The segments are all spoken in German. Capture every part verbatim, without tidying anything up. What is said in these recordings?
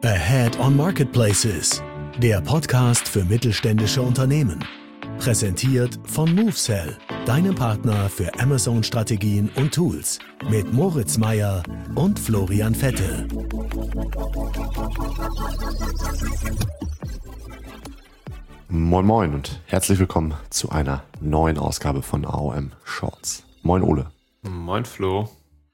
Ahead on Marketplaces, der Podcast für mittelständische Unternehmen. Präsentiert von MoveSell, deinem Partner für Amazon-Strategien und Tools. Mit Moritz Meyer und Florian Vettel. Moin Moin und herzlich willkommen zu einer neuen Ausgabe von A O M Shorts. Moin Ole. Moin Flo.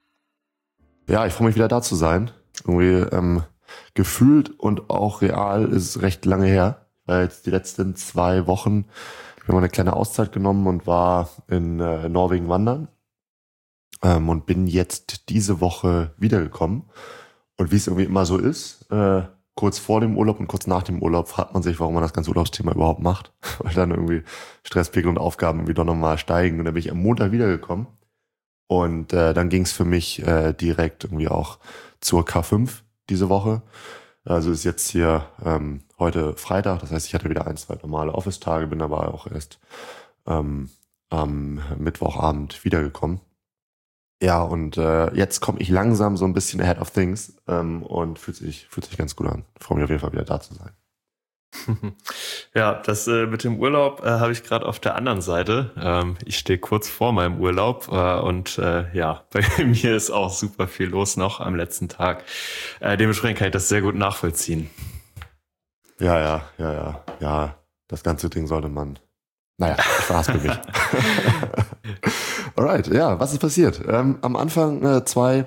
Ja, ich freue mich wieder da zu sein. Irgendwie ähm, gefühlt und auch real ist es recht lange her. Ich war jetzt die letzten zwei Wochen, ich habe mal eine kleine Auszeit genommen und war in äh, Norwegen wandern ähm, und bin jetzt diese Woche wiedergekommen. Und wie es irgendwie immer so ist, äh, kurz vor dem Urlaub und kurz nach dem Urlaub fragt man sich, warum man das ganze Urlaubsthema überhaupt macht. Weil dann irgendwie Stresspegel und Aufgaben irgendwie doch nochmal steigen. Und dann bin ich am Montag wiedergekommen. Und äh, dann ging es für mich äh, direkt irgendwie auch zur K fünf diese Woche. Also ist jetzt hier ähm, heute Freitag. Das heißt, ich hatte wieder ein, zwei normale Office-Tage, bin aber auch erst ähm, am Mittwochabend wiedergekommen. Ja, und äh, jetzt komme ich langsam so ein bisschen ahead of things ähm, und fühlt sich, fühlt sich ganz gut an. Ich freue mich auf jeden Fall wieder da zu sein. Ja, das äh, mit dem Urlaub äh, habe ich gerade auf der anderen Seite. Ähm, ich stehe kurz vor meinem Urlaub äh, und äh, ja, bei mir ist auch super viel los noch am letzten Tag. Äh, dementsprechend kann ich das sehr gut nachvollziehen. Ja, ja, ja, ja, ja. Das ganze Ding sollte man. Naja, ich verhaspel mich. Alright, ja, was ist passiert? Ähm, am Anfang äh, zwei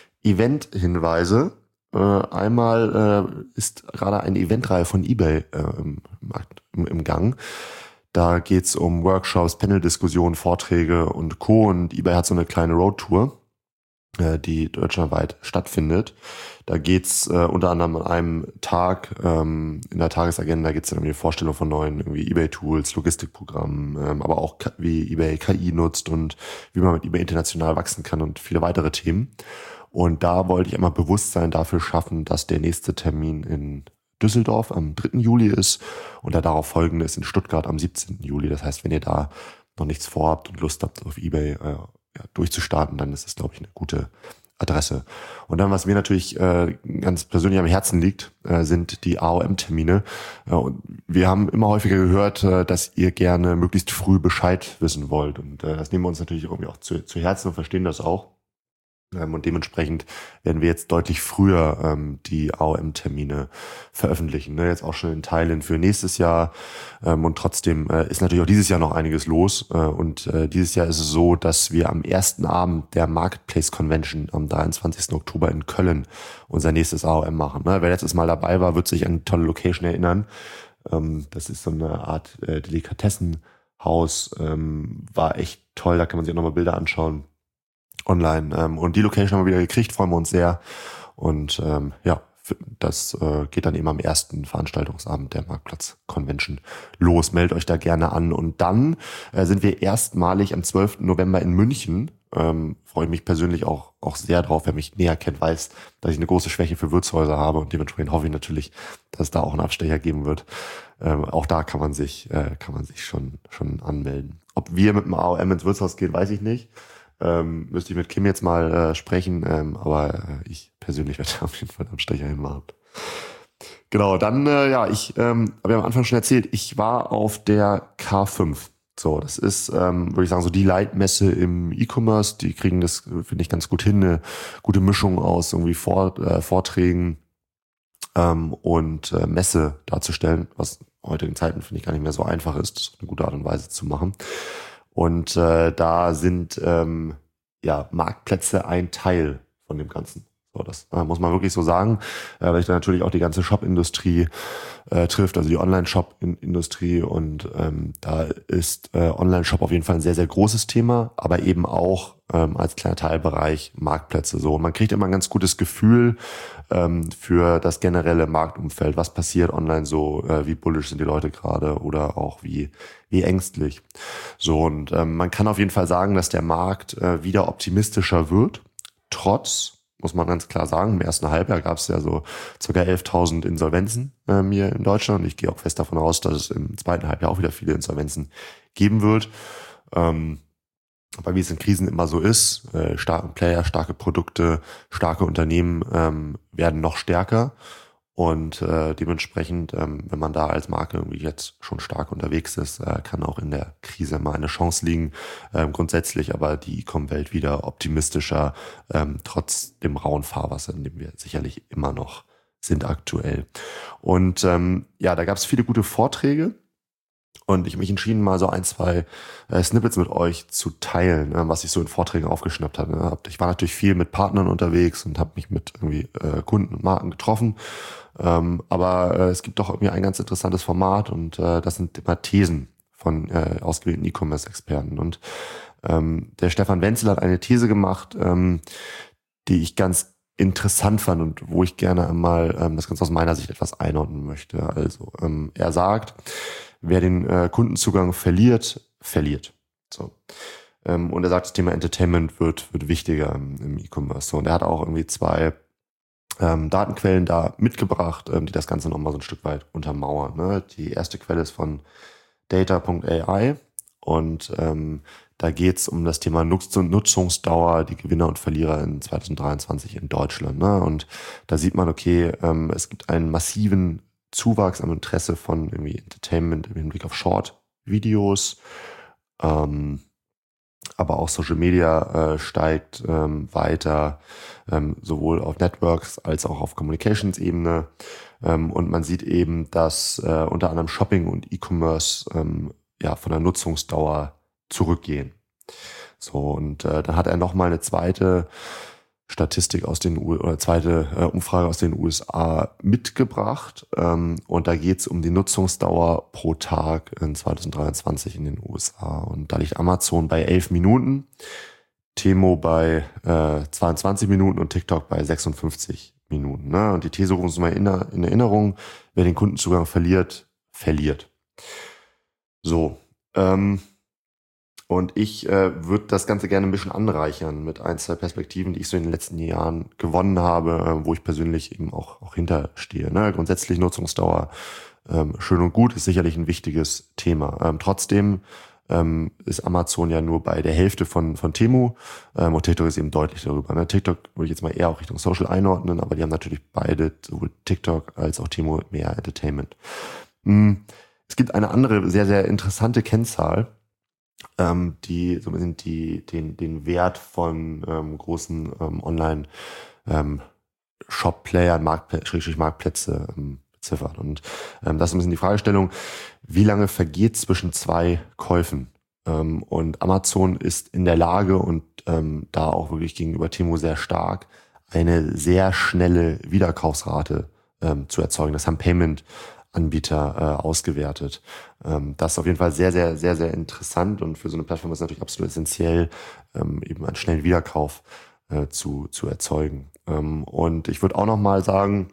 Event-Hinweise. Äh, einmal äh, ist gerade eine Eventreihe von eBay äh, im, im, im Gang. Da geht's um Workshops, Panel-Diskussionen, Vorträge und Co. Und eBay hat so eine kleine Roadtour, äh, die deutschlandweit stattfindet. Da geht's äh, unter anderem an einem Tag, ähm, in der Tagesagenda geht's dann um die Vorstellung von neuen irgendwie eBay-Tools, Logistikprogrammen, ähm, aber auch wie eBay K I nutzt und wie man mit eBay international wachsen kann und viele weitere Themen. Und da wollte ich einmal Bewusstsein dafür schaffen, dass der nächste Termin in Düsseldorf am dritten Juli ist und der darauf folgende ist in Stuttgart am siebzehnten Juli. Das heißt, wenn ihr da noch nichts vorhabt und Lust habt, auf eBay äh, ja, durchzustarten, dann ist das, glaube ich, eine gute Adresse. Und dann, was mir natürlich äh, ganz persönlich am Herzen liegt, äh, sind die A O M-Termine. Äh, und wir haben immer häufiger gehört, äh, dass ihr gerne möglichst früh Bescheid wissen wollt. Und äh, das nehmen wir uns natürlich irgendwie auch zu, zu Herzen und verstehen das auch. Und dementsprechend werden wir jetzt deutlich früher ähm, die A O M-Termine veröffentlichen. Ne? Jetzt auch schon in Teilen für nächstes Jahr. Ähm, und trotzdem äh, ist natürlich auch dieses Jahr noch einiges los. Äh, und äh, dieses Jahr ist es so, dass wir am ersten Abend der Marketplace Convention am dreiundzwanzigsten Oktober in Köln unser nächstes A O M machen. Ne? Wer letztes Mal dabei war, wird sich an eine tolle Location erinnern. Ähm, das ist so eine Art äh, Delikatessenhaus. Ähm, war echt toll, da kann man sich auch nochmal Bilder anschauen. Online. Ähm, und die Location haben wir wieder gekriegt, freuen wir uns sehr. Und ähm, ja, das äh, geht dann eben am ersten Veranstaltungsabend der Marktplatz Convention los. Meldet euch da gerne an. Und dann äh, sind wir erstmalig am zwölften November in München. Ähm, freue ich mich persönlich auch auch sehr drauf. Wer mich näher kennt, weiß, dass ich eine große Schwäche für Wirtshäuser habe. Und dementsprechend hoffe ich natürlich, dass es da auch einen Abstecher geben wird. Ähm, auch da kann man sich äh, kann man sich schon schon anmelden. Ob wir mit dem A O M ins Wirtshaus gehen, weiß ich nicht. Ähm, müsste ich mit Kim jetzt mal äh, sprechen, ähm, aber äh, ich persönlich werde auf jeden Fall am Stecher hinmachen. Genau, dann, äh, ja, ich ähm, habe ja am Anfang schon erzählt, ich war auf der K fünf. So, das ist, ähm, würde ich sagen, so die Leitmesse im E-Commerce. Die kriegen das, finde ich, ganz gut hin, eine gute Mischung aus irgendwie Vor, äh, Vorträgen ähm, und äh, Messe darzustellen, was in heutigen Zeiten, finde ich, gar nicht mehr so einfach ist, das auf eine gute Art und Weise zu machen. Und äh, da sind ähm, ja Marktplätze ein Teil von dem Ganzen. So, das äh, muss man wirklich so sagen, äh, weil ich da natürlich auch die ganze Shop-Industrie äh, trifft, also die Online-Shop-Industrie. Und ähm, da ist äh, Online-Shop auf jeden Fall ein sehr, sehr großes Thema, aber eben auch ähm, als kleiner Teilbereich Marktplätze. So, und man kriegt immer ein ganz gutes Gefühl ähm, für das generelle Marktumfeld. Was passiert online so? Äh, wie bullish sind die Leute gerade oder auch wie wie ängstlich? So, und ähm, man kann auf jeden Fall sagen, dass der Markt äh, wieder optimistischer wird, trotz, muss man ganz klar sagen, im ersten Halbjahr gab es ja so ca. elftausend Insolvenzen ähm, hier in Deutschland. Und ich gehe auch fest davon aus, dass es im zweiten Halbjahr auch wieder viele Insolvenzen geben wird. Ähm, aber wie es in Krisen immer so ist, äh, starke Player, starke Produkte, starke Unternehmen ähm, werden noch stärker. Und äh, dementsprechend, ähm, wenn man da als Marke irgendwie jetzt schon stark unterwegs ist, äh, kann auch in der Krise mal eine Chance liegen. Ähm, grundsätzlich aber die E-Com-Welt wieder optimistischer, ähm, trotz dem rauen Fahrwasser, in dem wir sicherlich immer noch sind aktuell. Und ähm, ja, da gab es viele gute Vorträge. Und ich habe mich entschieden, mal so ein, zwei äh, Snippets mit euch zu teilen, äh, was ich so in Vorträgen aufgeschnappt habe. Ne? Ich war natürlich viel mit Partnern unterwegs und habe mich mit irgendwie äh, Kunden und Marken getroffen. Ähm, aber äh, es gibt doch irgendwie ein ganz interessantes Format und äh, das sind immer Thesen von äh, ausgewählten E-Commerce-Experten. Und ähm, der Stefan Wenzel hat eine These gemacht, ähm, die ich ganz interessant fand und wo ich gerne einmal ähm, das Ganze aus meiner Sicht etwas einordnen möchte. Also ähm, er sagt, wer den äh, Kundenzugang verliert, verliert. So. Ähm, und er sagt, das Thema Entertainment wird wird wichtiger im, im E-Commerce. So. Und er hat auch irgendwie zwei ähm, Datenquellen da mitgebracht, ähm, die das Ganze nochmal so ein Stück weit untermauern. Ne? Die erste Quelle ist von data Punkt A I und ähm, da geht es um das Thema Nutz- und Nutzungsdauer, die Gewinner und Verlierer in zwanzig dreiundzwanzig in Deutschland. Ne? Und da sieht man, okay, ähm, es gibt einen massiven Zuwachs am Interesse von irgendwie Entertainment im Hinblick auf Short-Videos, ähm, aber auch Social Media äh, steigt ähm, weiter, ähm, sowohl auf Networks als auch auf Communications-Ebene. Ähm, und man sieht eben, dass äh, unter anderem Shopping und E-Commerce ähm, ja von der Nutzungsdauer zurückgehen. So, und äh, dann hat er nochmal eine zweite Statistik aus den U oder zweite äh, Umfrage aus den U S A mitgebracht. Ähm, und da geht es um die Nutzungsdauer pro Tag in zwanzig dreiundzwanzig in den U S A. Und da liegt Amazon bei elf Minuten, Temo bei äh, zweiundzwanzig Minuten und TikTok bei sechsundfünfzig Minuten. Ne? Und die These rufen uns mal in, in Erinnerung, wer den Kundenzugang verliert, verliert. So, ähm, Und ich äh, würde das Ganze gerne ein bisschen anreichern mit ein, zwei Perspektiven, die ich so in den letzten Jahren gewonnen habe, äh, wo ich persönlich eben auch, auch hinterstehe. Ne? Grundsätzlich Nutzungsdauer, ähm, schön und gut, ist sicherlich ein wichtiges Thema. Ähm, trotzdem ähm, ist Amazon ja nur bei der Hälfte von, von Temu ähm, und TikTok ist eben deutlich darüber. Ne? TikTok würde ich jetzt mal eher auch Richtung Social einordnen, aber die haben natürlich beide, sowohl TikTok als auch Temu, mehr Entertainment. Mhm. Es gibt eine andere sehr, sehr interessante Kennzahl, Ähm, die so ein bisschen die, den, den Wert von ähm, großen ähm, Online-Shop-Playern, Marktplä- Schrägstrich Marktplätze ähm, beziffert. Und ähm, das ist ein bisschen die Fragestellung, wie lange vergeht zwischen zwei Käufen? Ähm, und Amazon ist in der Lage und ähm, da auch wirklich gegenüber Temu sehr stark, eine sehr schnelle Wiederkaufsrate ähm, zu erzeugen. Das haben Payment Anbieter äh, ausgewertet. Ähm, das ist auf jeden Fall sehr, sehr, sehr, sehr interessant und für so eine Plattform ist natürlich absolut essentiell, ähm, eben einen schnellen Wiederkauf äh, zu, zu erzeugen. Ähm, und ich würde auch nochmal sagen,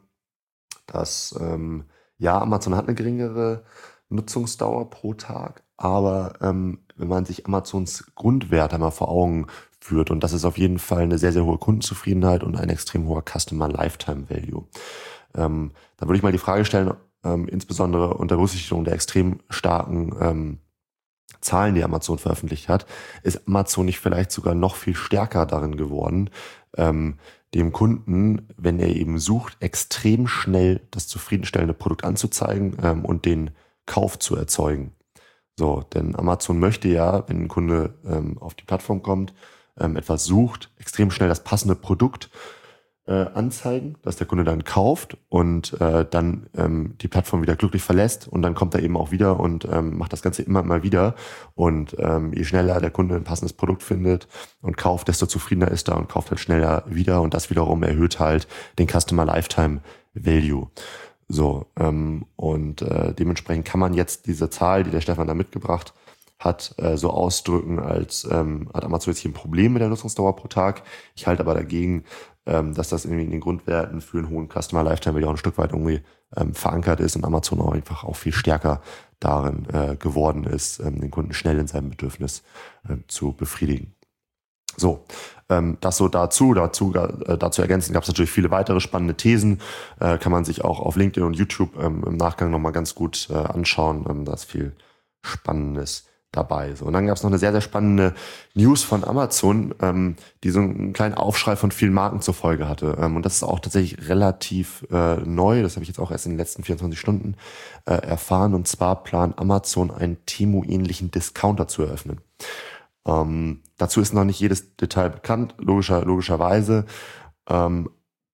dass ähm, ja, Amazon hat eine geringere Nutzungsdauer pro Tag, aber ähm, wenn man sich Amazons Grundwert einmal vor Augen führt, und das ist auf jeden Fall eine sehr, sehr hohe Kundenzufriedenheit und ein extrem hoher Customer Lifetime Value. Ähm, da würde ich mal die Frage stellen, Ähm, insbesondere unter Berücksichtigung der extrem starken ähm, Zahlen, die Amazon veröffentlicht hat, ist Amazon nicht vielleicht sogar noch viel stärker darin geworden, ähm, dem Kunden, wenn er eben sucht, extrem schnell das zufriedenstellende Produkt anzuzeigen ähm, und den Kauf zu erzeugen. So, denn Amazon möchte ja, wenn ein Kunde ähm, auf die Plattform kommt, ähm, etwas sucht, extrem schnell das passende Produkt Äh, anzeigen, dass der Kunde dann kauft und äh, dann ähm, die Plattform wieder glücklich verlässt und dann kommt er eben auch wieder und ähm, macht das Ganze immer mal wieder und ähm, je schneller der Kunde ein passendes Produkt findet und kauft, desto zufriedener ist er und kauft halt schneller wieder und das wiederum erhöht halt den Customer Lifetime Value. So, ähm, und äh, dementsprechend kann man jetzt diese Zahl, die der Stefan da mitgebracht hat, äh, so ausdrücken, als ähm, hat Amazon jetzt hier ein Problem mit der Nutzungsdauer pro Tag. Ich halte aber dagegen, ähm, dass das irgendwie in den Grundwerten für einen hohen Customer Lifetime Value auch ein Stück weit irgendwie ähm, verankert ist und Amazon auch einfach auch viel stärker darin äh, geworden ist, ähm, den Kunden schnell in seinem Bedürfnis äh, zu befriedigen. So, ähm, das so dazu, dazu, äh, dazu ergänzen gab es natürlich viele weitere spannende Thesen, äh, kann man sich auch auf LinkedIn und YouTube ähm, im Nachgang nochmal ganz gut äh, anschauen, ähm, da ist viel Spannendes dabei. So. Und dann gab es noch eine sehr, sehr spannende News von Amazon, ähm, die so einen kleinen Aufschrei von vielen Marken zur Folge hatte. Ähm, und das ist auch tatsächlich relativ äh, neu. Das habe ich jetzt auch erst in den letzten vierundzwanzig Stunden äh, erfahren. Und zwar plant Amazon einen Temu-ähnlichen Discounter zu eröffnen. Ähm, dazu ist noch nicht jedes Detail bekannt, logischer, logischerweise. Ähm,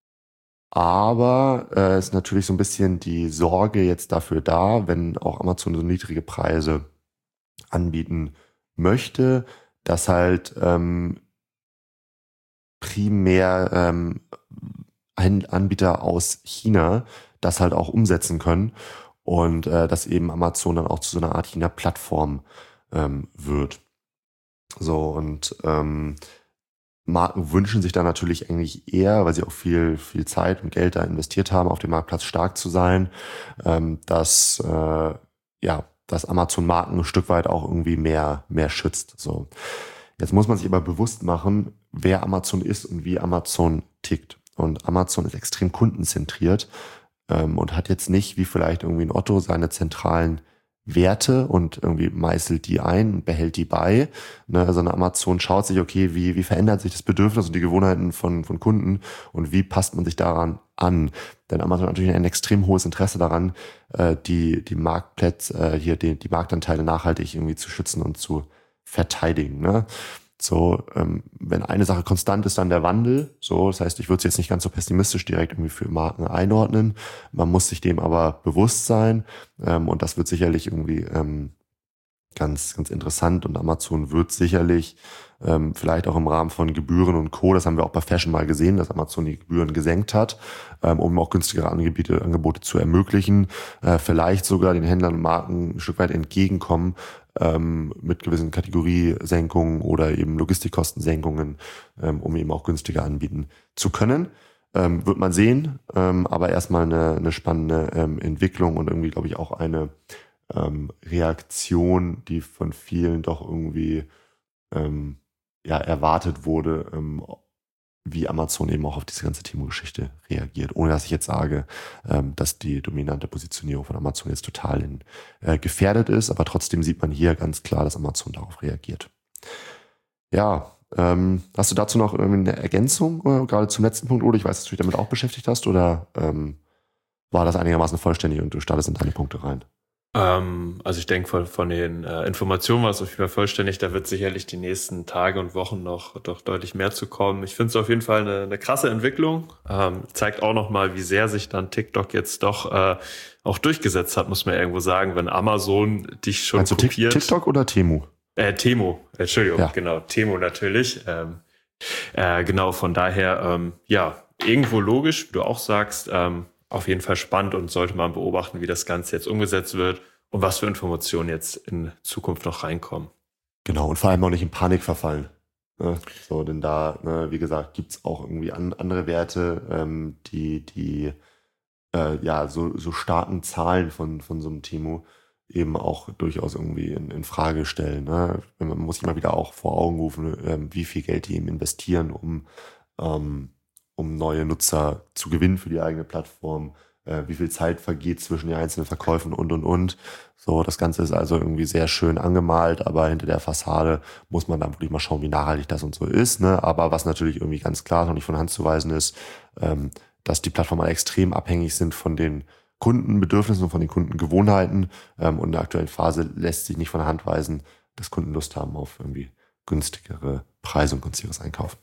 aber äh, ist natürlich so ein bisschen die Sorge jetzt dafür da, wenn auch Amazon so niedrige Preise anbieten möchte, dass halt ähm, primär ähm, Anbieter aus China das halt auch umsetzen können und äh, dass eben Amazon dann auch zu so einer Art China-Plattform ähm, wird. So, und ähm, Marken wünschen sich da natürlich eigentlich eher, weil sie auch viel, viel Zeit und Geld da investiert haben, auf dem Marktplatz stark zu sein, ähm, dass, äh, ja, dass Amazon Marken ein Stück weit auch irgendwie mehr, mehr schützt. So. Jetzt muss man sich aber bewusst machen, wer Amazon ist und wie Amazon tickt. Und Amazon ist extrem kundenzentriert ähm, und hat jetzt nicht, wie vielleicht irgendwie ein Otto, seine zentralen Werte und irgendwie meißelt die ein und behält die bei, ne, sondern Amazon schaut sich, okay, wie wie verändert sich das Bedürfnis und die Gewohnheiten von von Kunden und wie passt man sich daran an? Denn Amazon hat natürlich ein extrem hohes Interesse daran, äh, die die Marktplätze, äh, hier die die Marktanteile nachhaltig irgendwie zu schützen und zu verteidigen, ne? So, ähm, wenn eine Sache konstant ist, dann der Wandel. So, das heißt, ich würde es jetzt nicht ganz so pessimistisch direkt irgendwie für Marken einordnen. Man muss sich dem aber bewusst sein. Ähm, und das wird sicherlich irgendwie ähm, ganz, ganz interessant. Und Amazon wird sicherlich ähm, vielleicht auch im Rahmen von Gebühren und Co., das haben wir auch bei Fashion mal gesehen, dass Amazon die Gebühren gesenkt hat, ähm, um auch günstigere Angebote, Angebote zu ermöglichen. Äh, vielleicht sogar den Händlern und Marken ein Stück weit entgegenkommen, ähm, mit gewissen Kategoriesenkungen oder eben Logistikkostensenkungen, ähm, um eben auch günstiger anbieten zu können. Ähm, wird man sehen, ähm, aber erstmal eine, eine spannende ähm, Entwicklung und irgendwie, glaube ich, auch eine ähm, Reaktion, die von vielen doch irgendwie ähm, ja, erwartet wurde, ähm, wie Amazon eben auch auf diese ganze Temu-Geschichte reagiert, ohne dass ich jetzt sage, ähm, dass die dominante Positionierung von Amazon jetzt total in, äh, gefährdet ist, aber trotzdem sieht man hier ganz klar, dass Amazon darauf reagiert. Ja, ähm, hast du dazu noch irgendwie eine Ergänzung, äh, gerade zum letzten Punkt, oder ich weiß, dass du dich damit auch beschäftigt hast, oder ähm, war das einigermaßen vollständig und du startest in deine Punkte rein? Ähm, also ich denke, von, von den äh, Informationen war es auf jeden Fall vollständig. Da wird sicherlich die nächsten Tage und Wochen noch doch deutlich mehr zu kommen. Ich finde es auf jeden Fall eine, eine krasse Entwicklung. Ähm, zeigt auch nochmal, wie sehr sich dann TikTok jetzt doch äh, auch durchgesetzt hat, muss man irgendwo sagen, wenn Amazon dich schon Meinst kopiert. Du TikTok oder Temu? Äh, Temu, Entschuldigung, ja. genau, Temu natürlich. Ähm, äh, genau, von daher, ähm, ja, irgendwo logisch, wie du auch sagst, ähm, auf jeden Fall spannend und sollte man beobachten, wie das Ganze jetzt umgesetzt wird und was für Informationen jetzt in Zukunft noch reinkommen. Genau, und vor allem auch nicht in Panik verfallen. Ne? So, denn da, ne, wie gesagt, gibt's auch irgendwie an, andere Werte, ähm, die, die äh, ja so, so starken Zahlen von, von so einem Temu eben auch durchaus irgendwie in, in Frage stellen. Ne? Man muss immer wieder auch vor Augen rufen, ähm, wie viel Geld die eben investieren, um ähm, um neue Nutzer zu gewinnen für die eigene Plattform, äh, wie viel Zeit vergeht zwischen den einzelnen Verkäufen und, und, und. So, das Ganze ist also irgendwie sehr schön angemalt, aber hinter der Fassade muss man dann wirklich mal schauen, wie nachhaltig das und so ist. Ne? Aber was natürlich irgendwie ganz klar noch nicht von Hand zu weisen ist, ähm, dass die Plattformen extrem abhängig sind von den Kundenbedürfnissen und von den Kundengewohnheiten. Ähm, und in der aktuellen Phase lässt sich nicht von der Hand weisen, dass Kunden Lust haben auf irgendwie günstigere Preise und günstigeres Einkaufen.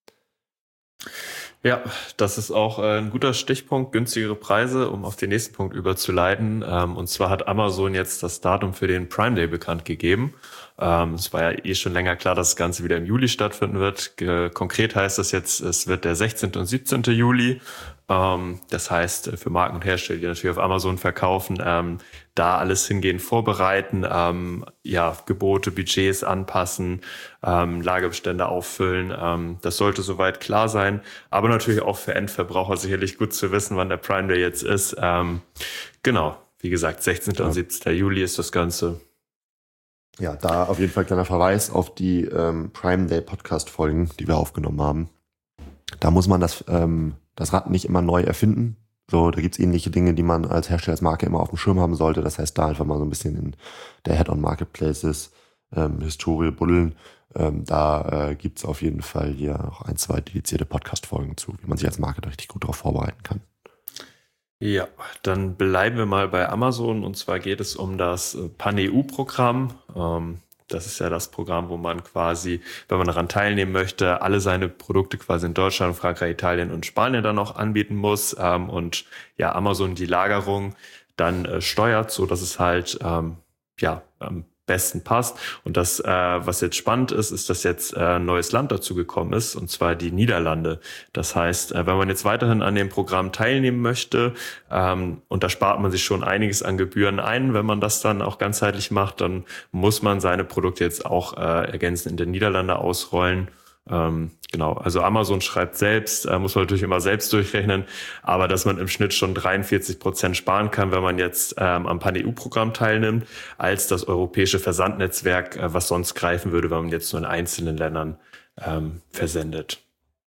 Ja, das ist auch ein guter Stichpunkt, günstigere Preise, um auf den nächsten Punkt überzuleiten. Und zwar hat Amazon jetzt das Datum für den Prime Day bekannt gegeben. Es war ja eh schon länger klar, dass das Ganze wieder im Juli stattfinden wird. Konkret heißt das jetzt, es wird der sechzehnte und siebzehnte Juli. Das heißt, für Marken und Hersteller, die natürlich auf Amazon verkaufen, da alles hingehen, vorbereiten, ja, Gebote, Budgets anpassen, Lagerbestände auffüllen. Das sollte soweit klar sein. Aber natürlich auch für Endverbraucher sicherlich gut zu wissen, wann der Prime Day jetzt ist. Genau, wie gesagt, sechzehnte und siebzehnte Juli ist das Ganze. Ja, da auf jeden Fall kleiner Verweis auf die ähm, Prime Day Podcast-Folgen, die wir aufgenommen haben. Da muss man das, ähm, das Rad nicht immer neu erfinden. So, da gibt's ähnliche Dinge, die man als Hersteller, als Marke immer auf dem Schirm haben sollte. Das heißt, da einfach mal so ein bisschen in der Head-on Marketplaces ähm, Historie buddeln, ähm, da äh, gibt es auf jeden Fall hier noch ein, zwei dedizierte Podcast-Folgen zu, wie man sich als Marke richtig gut darauf vorbereiten kann. Ja, dann bleiben wir mal bei Amazon, und zwar geht es um das Pan-E U-Programm. Ähm, das ist ja das Programm, wo man quasi, wenn man daran teilnehmen möchte, alle seine Produkte quasi in Deutschland, Frankreich, Italien und Spanien dann noch anbieten muss, ähm, und ja, Amazon die Lagerung dann äh, steuert, so dass es halt ähm, ja am besten passt. Und das, äh, was jetzt spannend ist, ist, dass jetzt äh, ein neues Land dazu gekommen ist, und zwar die Niederlande. Das heißt, äh, wenn man jetzt weiterhin an dem Programm teilnehmen möchte, ähm, und da spart man sich schon einiges an Gebühren ein, wenn man das dann auch ganzheitlich macht, dann muss man seine Produkte jetzt auch äh, ergänzend in den Niederlande ausrollen. Ähm, genau, also Amazon schreibt selbst, äh, muss man natürlich immer selbst durchrechnen, aber dass man im Schnitt schon dreiundvierzig Prozent sparen kann, wenn man jetzt ähm, am Pan-E U-Programm teilnimmt, als das europäische Versandnetzwerk, äh, was sonst greifen würde, wenn man jetzt nur in einzelnen Ländern ähm, versendet.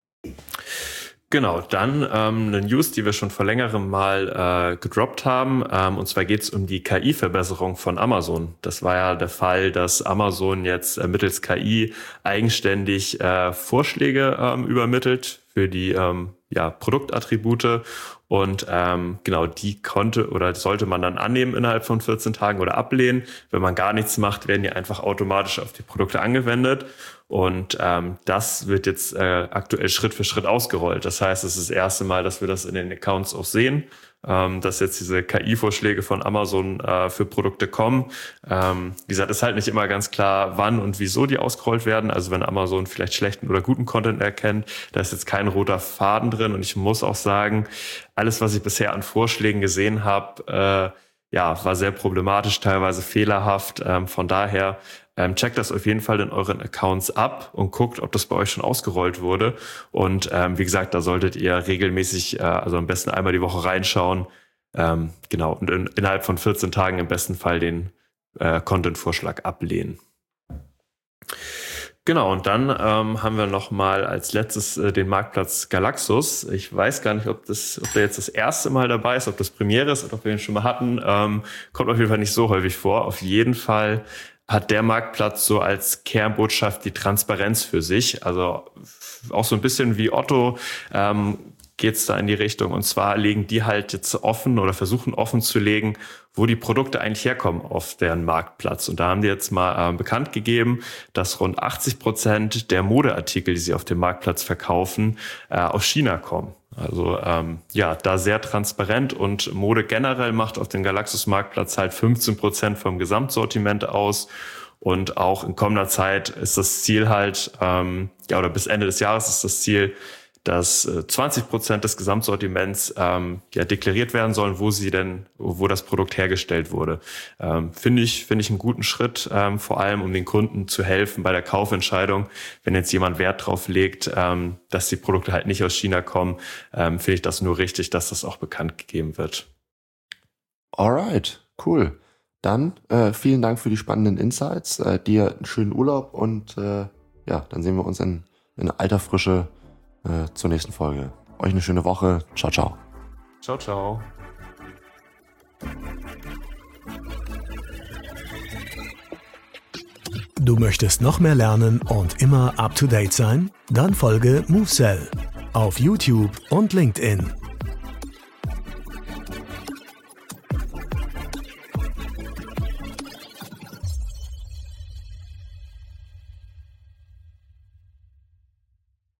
Genau, dann ähm, eine News, die wir schon vor längerem mal äh, gedroppt haben. Ähm, und zwar geht es um die K I-Verbesserung von Amazon. Das war ja der Fall, dass Amazon jetzt äh, mittels K I eigenständig äh, Vorschläge ähm, übermittelt für die ähm, ja, Produktattribute. Und ähm, genau, die konnte oder sollte man dann annehmen innerhalb von vierzehn Tagen oder ablehnen. Wenn man gar nichts macht, werden die einfach automatisch auf die Produkte angewendet. Und ähm, das wird jetzt äh, aktuell Schritt für Schritt ausgerollt. Das heißt, es ist das erste Mal, dass wir das in den Accounts auch sehen, ähm, dass jetzt diese K I-Vorschläge von Amazon äh, für Produkte kommen. Ähm, wie gesagt, ist halt nicht immer ganz klar, wann und wieso die ausgerollt werden. Also wenn Amazon vielleicht schlechten oder guten Content erkennt, da ist jetzt kein roter Faden drin. Und ich muss auch sagen, alles, was ich bisher an Vorschlägen gesehen habe, äh, ja, war sehr problematisch, teilweise fehlerhaft. Ähm, von daher ähm, checkt das auf jeden Fall in euren Accounts ab und guckt, ob das bei euch schon ausgerollt wurde. Und ähm, wie gesagt, da solltet ihr regelmäßig, äh, also am besten einmal die Woche reinschauen. Ähm, genau, und in, innerhalb von vierzehn Tagen im besten Fall den äh, Content-Vorschlag ablehnen. Genau, und dann ähm, haben wir noch mal als letztes äh, den Marktplatz Galaxus. Ich weiß gar nicht, ob das, ob der jetzt das erste Mal dabei ist, ob das Premiere ist oder ob wir ihn schon mal hatten. Ähm, kommt auf jeden Fall nicht so häufig vor. Auf jeden Fall hat der Marktplatz so als Kernbotschaft die Transparenz für sich. Also auch so ein bisschen wie Otto ähm, geht's da in die Richtung. Und zwar legen die halt jetzt offen oder versuchen offen zu legen, wo die Produkte eigentlich herkommen auf deren Marktplatz. Und da haben die jetzt mal äh, bekannt gegeben, dass rund achtzig Prozent der Modeartikel, die sie auf dem Marktplatz verkaufen, äh, aus China kommen. Also ähm, ja, da sehr transparent, und Mode generell macht auf dem Galaxus-Marktplatz halt fünfzehn Prozent vom Gesamtsortiment aus. Und auch in kommender Zeit ist das Ziel halt, ähm, ja, oder bis Ende des Jahres ist das Ziel, dass äh, zwanzig Prozent des Gesamtsortiments ähm, ja deklariert werden sollen, wo sie denn, wo das Produkt hergestellt wurde. Ähm, finde ich, finde ich einen guten Schritt, ähm, vor allem um den Kunden zu helfen bei der Kaufentscheidung. Wenn jetzt jemand Wert drauf legt, ähm, dass die Produkte halt nicht aus China kommen, ähm, finde ich das nur richtig, dass das auch bekannt gegeben wird. Alright, cool. Dann äh, vielen Dank für die spannenden Insights. Äh, dir einen schönen Urlaub, und äh, ja, dann sehen wir uns in, in alter Frische äh, zur nächsten Folge. Euch eine schöne Woche. Ciao, ciao. Ciao, ciao. Du möchtest noch mehr lernen und immer up to date sein? Dann folge MoveSell auf YouTube und LinkedIn.